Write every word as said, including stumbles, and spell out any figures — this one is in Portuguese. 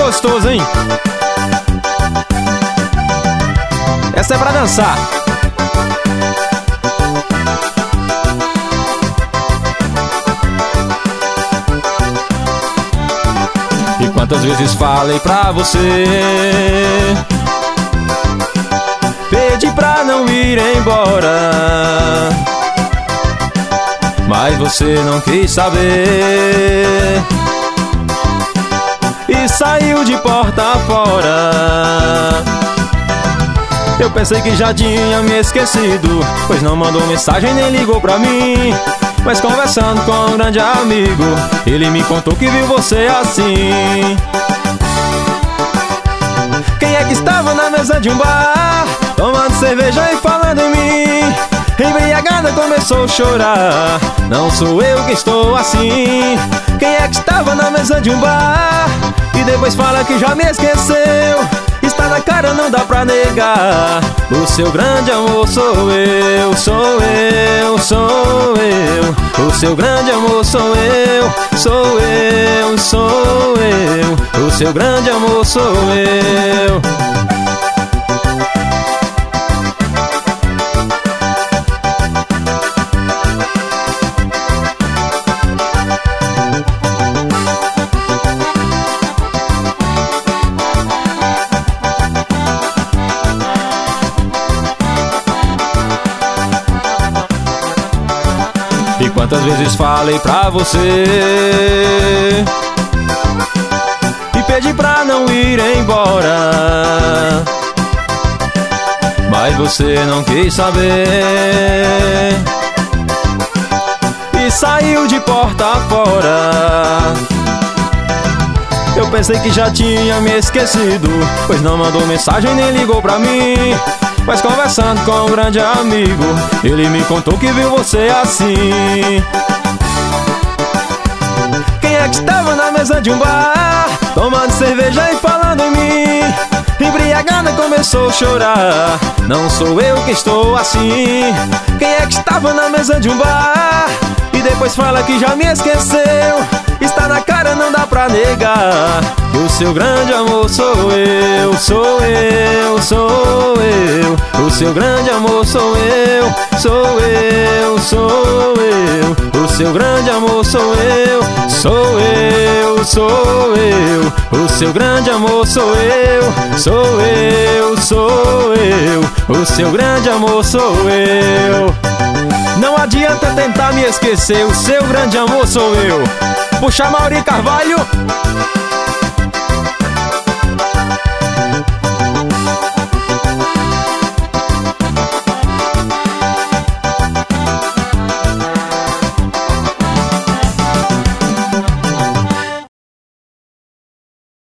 gostoso, hein? Essa é pra dançar. E quantas vezes falei pra você, pedi pra não ir embora, mas você não quis saber e saiu de porta fora. Eu pensei que já tinha me esquecido, pois não mandou mensagem nem ligou pra mim. Mas conversando com um grande amigo, ele me contou que viu você assim. Quem é que estava na mesa de um bar, tomando cerveja e falando em mim? Embriagada começou a chorar, não sou eu que estou assim. Quem é que estava na mesa de um bar e depois fala que já me esqueceu? Está na cara, não dá pra negar, o seu grande amor sou eu, sou eu, sou eu. O seu grande amor sou eu, sou eu, sou eu. O seu grande amor sou eu. E quantas vezes falei pra você e pedi pra não ir embora, mas você não quis saber e saiu de porta fora. Eu pensei que já tinha me esquecido, pois não mandou mensagem nem ligou pra mim. Mas conversando com um grande amigo, ele me contou que viu você assim. Quem é que estava na mesa de um bar, tomando cerveja e falando em mim? Embriagada começou a chorar, não sou eu que estou assim. Quem é que estava na mesa de um bar e depois fala que já me esqueceu? Está na cara, não dá pra negar, o seu grande amor sou eu, sou eu, sou eu. O seu grande amor sou eu, sou eu, sou eu. O seu grande amor sou eu, sou eu, sou eu. O seu grande amor sou eu, sou eu, sou eu. O seu grande amor sou eu. Não adianta tentar me esquecer, o seu grande amor sou eu. Puxa, Mauri Carvalho.